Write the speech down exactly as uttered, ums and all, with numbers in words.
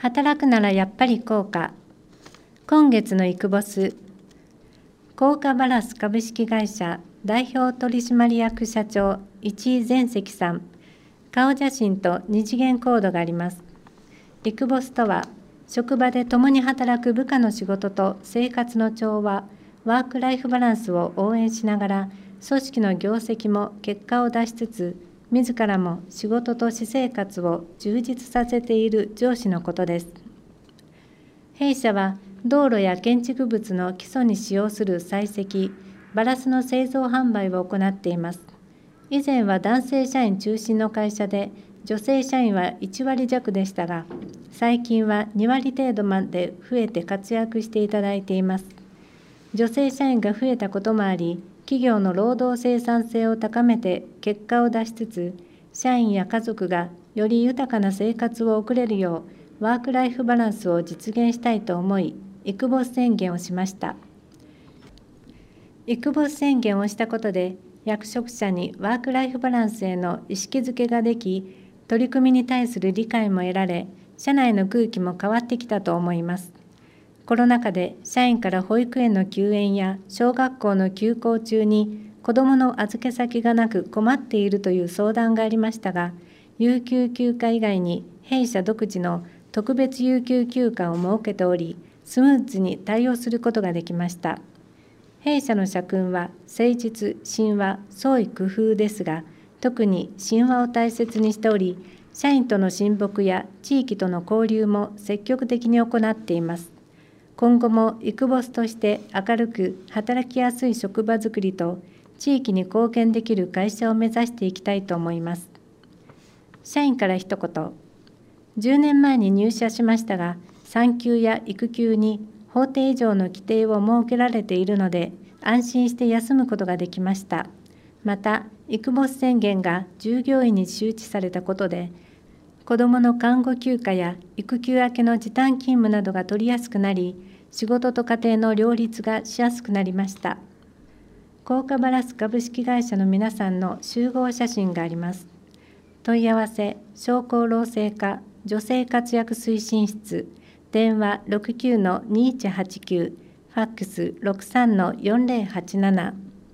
働くならやっぱり効果。今月のイクボス、効果バラス株式会社代表取締役社長市井全石さん、顔写真と二次元コードがあります。イクボスとは、職場で共に働く部下の仕事と生活の調和、ワークライフバランスを応援しながら、組織の業績も結果を出しつつ、自らも仕事と私生活を充実させている上司のことです。弊社は道路や建築物の基礎に使用する採石、バラスの製造販売を行っています。以前は男性社員中心の会社で、女性社員はいちわり弱でしたが、最近はにわり程度まで増えて活躍していただいています。女性社員が増えたこともあり、企業の労働生産性を高めて結果を出しつつ、社員や家族がより豊かな生活を送れるよう、ワークライフバランスを実現したいと思い、イクボス宣言をしました。イクボス宣言をしたことで、役職者にワークライフバランスへの意識づけができ、取り組みに対する理解も得られ、社内の空気も変わってきたと思います。コロナ禍で社員から保育園の休園や小学校の休校中に子どもの預け先がなく困っているという相談がありましたが、有給休暇以外に弊社独自の特別有給休暇を設けており、スムーズに対応することができました。弊社の社訓は誠実、親和、創意工夫ですが、特に親和を大切にしており、社員との親睦や地域との交流も積極的に行っています。今後もイクボスとして明るく働きやすい職場づくりと地域に貢献できる会社を目指していきたいと思います。社員から一言。じゅうねんまえに入社しましたが、産休や育休に法定以上の規定を設けられているので、安心して休むことができました。また、イクボス宣言が従業員に周知されたことで、子どもの看護休暇や育休明けの時短勤務などが取りやすくなり、仕事と家庭の両立がしやすくなりました。効果バラス株式会社の皆さんの集合写真があります。問い合わせ、商工労政課女性活躍推進室、電話 ろくきゅうのにいちはちきゅう、ファックス ろくさんのよんぜろはちなな。